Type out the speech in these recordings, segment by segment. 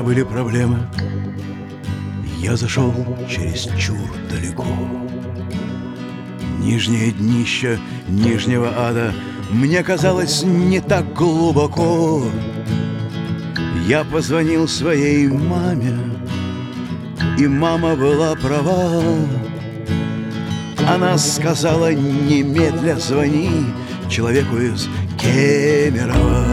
были проблемы. Я зашел чересчур далеко. Нижнее днище нижнего ада мне казалось не так глубоко. Я позвонил своей маме, и мама была права. Она сказала: немедля звони человеку из Кемерово.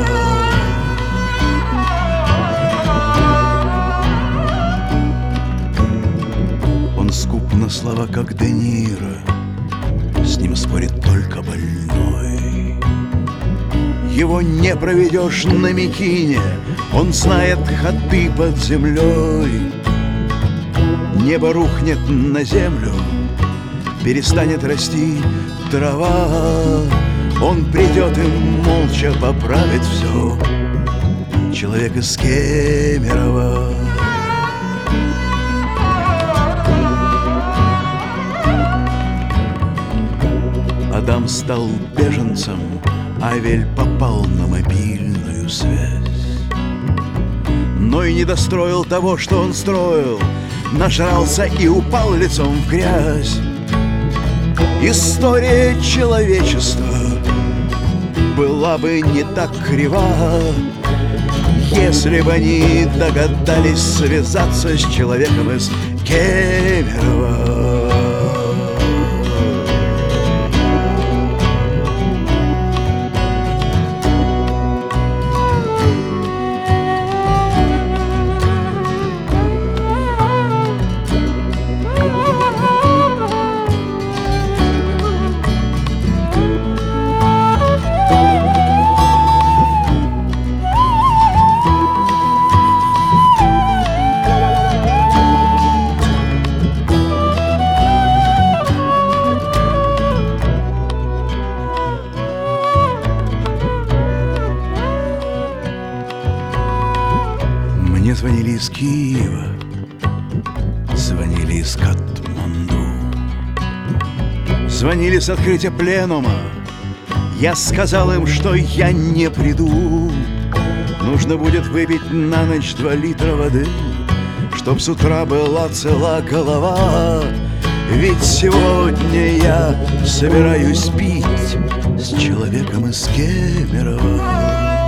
Он скуп на слова, как Де Ниро, с ним спорит только больной. Его не проведешь на мякине, он знает ходы под землей. Небо рухнет на землю, перестанет расти трава. Он придет и молча поправит все. Человек из Кемерово. Адам стал беженцем, Авель попал на мобильную связь. Но и не достроил того, что он строил, нажрался и упал лицом в грязь. История человечества была бы не так крива, если бы они догадались связаться с человеком из Кемерово. Мне звонили из Киева, звонили из Катманду, звонили с открытия пленума. Я сказал им, что я не приду. Нужно будет выпить на ночь 2 литра воды, чтоб с утра была цела голова. Ведь сегодня я собираюсь пить с человеком из Кемерово.